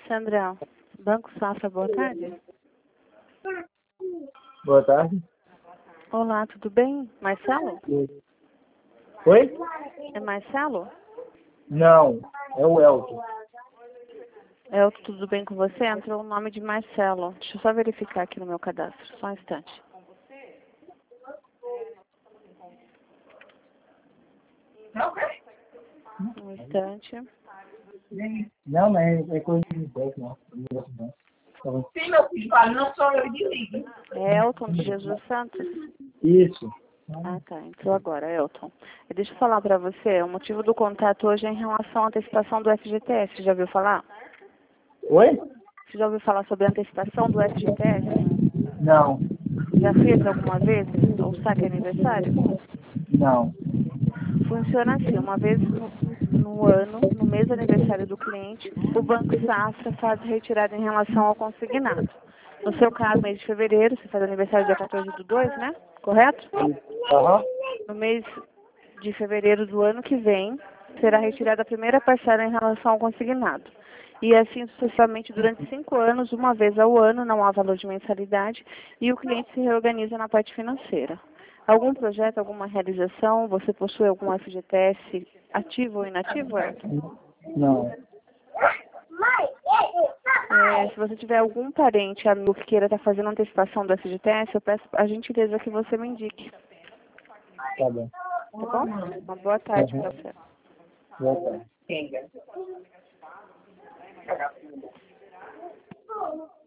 Sandra, Banco Safra, boa tarde. Boa tarde. Olá, tudo bem? Marcelo? Oi? É Marcelo? Não, é o Elton. Elton, tudo bem com você? Entrou o nome de Marcelo. Deixa eu só verificar aqui no meu cadastro, só um instante. Um instante. Não, mas é coisa de banco, não. Tá bom. Sim, meu filho, fala, não sou eu de liga. É Elton de Jesus Santos? Isso. Ah, tá. Entrou agora, Elton. Deixa eu falar pra você, o motivo do contato hoje é em relação à antecipação do FGTS. Você já ouviu falar? Oi? Você já ouviu falar sobre a antecipação do FGTS? Não. Já fez alguma vez o saque aniversário? Não. Funciona assim, uma vez no ano, no mês de aniversário do cliente, o Banco Safra faz a retirada em relação ao consignado. No seu caso, mês de fevereiro, você faz aniversário dia 14/2, né? Correto? Aham. No mês de fevereiro do ano que vem, será retirada a primeira parcela em relação ao consignado. E assim sucessivamente durante 5 anos, uma vez ao ano, não há valor de mensalidade, e o cliente se reorganiza na parte financeira. Algum projeto, alguma realização, você possui algum FGTS ativo ou inativo, Ayrton? Não. Se você tiver algum parente, amigo que queira estar fazendo antecipação do FGTS, eu peço a gentileza que você me indique. Tá bom. Tá bom? Uma boa tarde para Aham. você. Boa tarde. Quem?